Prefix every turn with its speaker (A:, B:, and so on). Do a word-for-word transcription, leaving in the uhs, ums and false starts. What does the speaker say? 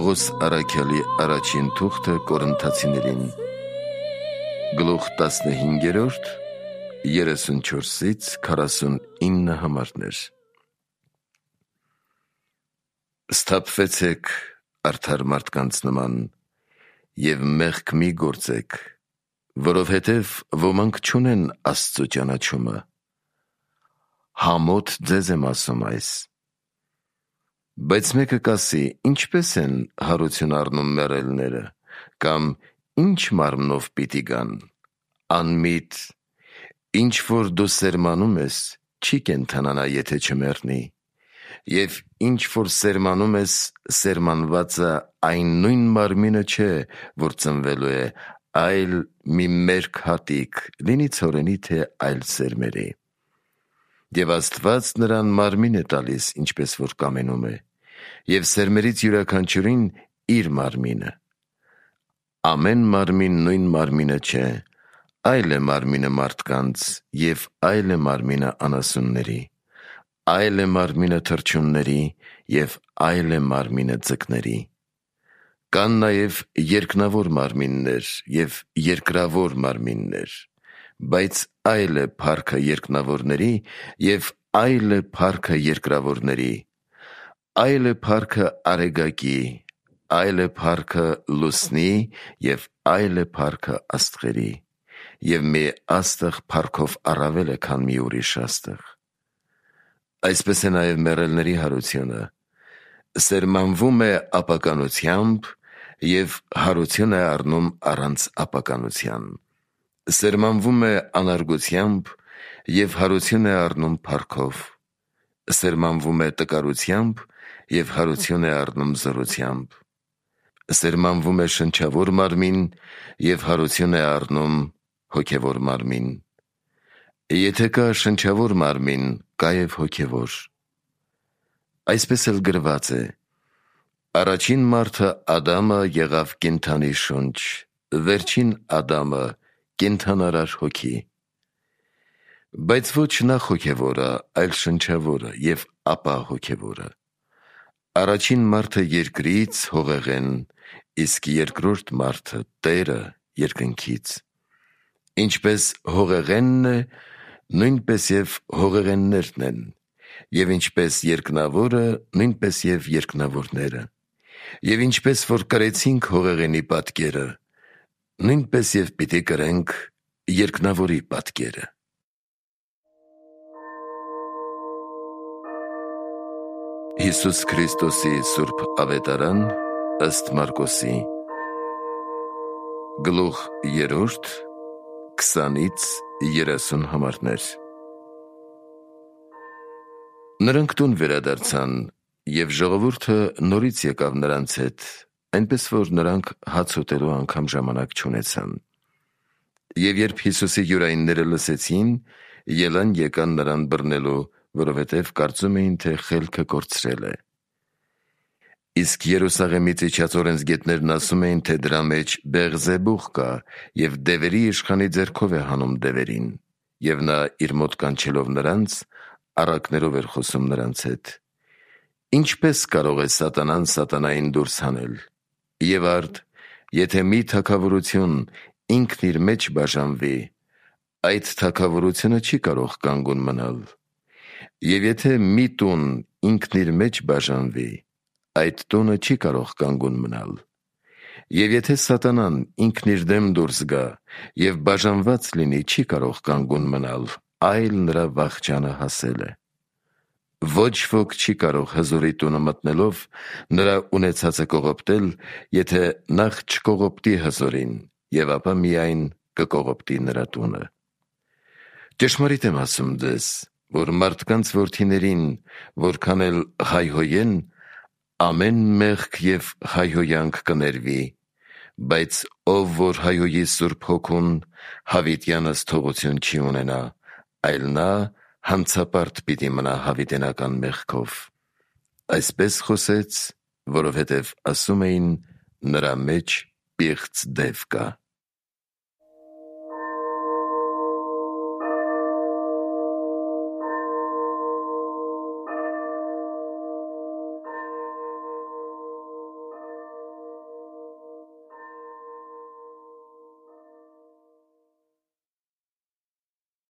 A: Պողոս առաքյալի առաջին թուղթը Կորինթացիներին, գլուխ տասնհինգերորդ, երեսունչորսից քառասունինը համարներ։ Սթափվեցեք արդար մարդկանց նման և մեղք մի գործեք, որովհետև ոմանք չունեն Աստծու ճանաչումը։ Համոտ ձեզ եմ ասում այս։ Բայց մեկը կասի. ինչպես են հարություն առնում մեռելները, կամ ինչ մարմնով պիտի գան։ Անմիտ, ինչ որ դու սերմանում ես, չի կենդանանա, եթե չմեռնի, և ինչ որ սերմանում ես, սերմանվածը այն նույն մարմինը չէ, որ ծնվելու է, այլ մի մերկ հատիկ, լինի ցորենի, թե այլ սերմերի։ Եվ Աստված նրան մարմին է տալիս, ինչպես որ կամենում է, և սերմերից յուրաքանչյուրին իր մարմինը։ Ամեն մարմին նույն մարմինը չէ, այլ է մարմինը մարդկանց, և այլ է մարմինը անասունների, այլ է մարմինը թռչունների, և այլ է մարմինը ձկների։ Կան նաև երկնավոր մարմիններ և երկրավոր մարմիններ, բայց այլ է փառքը երկնավորների, և այլ է փառքը երկրավորների, այլ է փառքը արեգակի, այլ է փառքը լուսնի, և այլ է փառքը աստղերի, և մի աստղ փառքով առավել է, քան մի ուրիշ աստղ։ Այսպես է նաև մեռելների հարությունը, սերմանվում է ապականությամբ և հարություն է առնում առանց ապականության, սերմանվում է անարգությամբ և հարություն է առնում փառքով, սերմանվում է տկարությամբ և հարություն է առնում զորությամբ, սերմանվում է շնչավոր մարմին և հարություն է առնում հոգևոր մարմին։ Եթե կա շնչավոր մարմին, կա և հոգևոր։ Այսպես էլ գրված է. առաջին մարդը Ադամը եղավ կենդանի շունչ, վերջին Ադամը կենդանարար հոգի։ Բայց ոչ նախ հոգևորը, այլ շնչավորը, և ապա հոգևորը։ Առաջին մարդը երկրից, հողեղեն, իսկ երկրորդ մարդը Տերը երկնքից։ Ինչպես հողեղենն է, նույնպես և հողեղեններն են, և ինչպես երկնավորը, նույնպես և երկնավորները, և ինչպես որ կրեցինք հողեղենի պատկերը, նույնպես և պիտի կրենք երկնավորի պատկերը։ Հիսուս Քրիստոսի սուրբ ավետարան ըստ Մարկոսի, գլուխ երրորդ, քսանից երեսուն համարներ։ Նրանք տուն վերադարձան, և ժողովուրդը նորից եկավ նրանց հետ, այնպես որ նրանք հաց ուտելու անգամ ժամանակ չունեցան։ Եվ երբ Հիսուսի յուրայինները լսեցին, ելան եկան նրան բռնելու, որովհետև կարծում էին, թե խելքը կորցրել է։ Իսկ Երուսաղեմից իջած օրենսգետներն ասում էին, թե դրա մեջ Բեղզեբուղ կա, և դևերի իշխանի ձեռքով է հանում դևերին, և նա իր մոտ կանչելով նրանց, առակներով էր խոսում նրանց հետ. ինչպես կարող է սատանան սատանային դուրս հանել։ Եվ արդ, եթե մի թագավորություն ինքն իր մեջ բաժանվի, այդ թագավորությունը չի կարող կանգուն մնալ։ Եվ եթե մի տուն ինքն իր մեջ բաժանվի, այդ տունը չի կարող կանգուն մնալ։ Եվ եթե սատանան ինքն իր դեմ դուրս գա և բաժանված լինի, չի կարող կանգուն մնալ, այլ նրա վախճանը հասել է։ Ոչ ոք չի կարող հզորի տունը մտնելով նրա ունեցածը կողոպտել, եթե նախ չկողոպտի հզորին, և ապա միայն կկողոպտի նրա տունը։ Ճշմարիտ եմ ասում ձեզ, որ մարդկանց որդիներին որքան էլ հայհոյեն, ամեն մեղք և հայհոյանք կներվի, բայց ով որ հայհոյի Սուրբ Հոգուն, հավիտյանս թողություն չի ունենա, այլ նա հանցապարտ պիտի մնա հավիտենական մեղքով։ Այսպես խոսեց, որովհետև ասում էին. նրա մեջ պիղծ դև կա։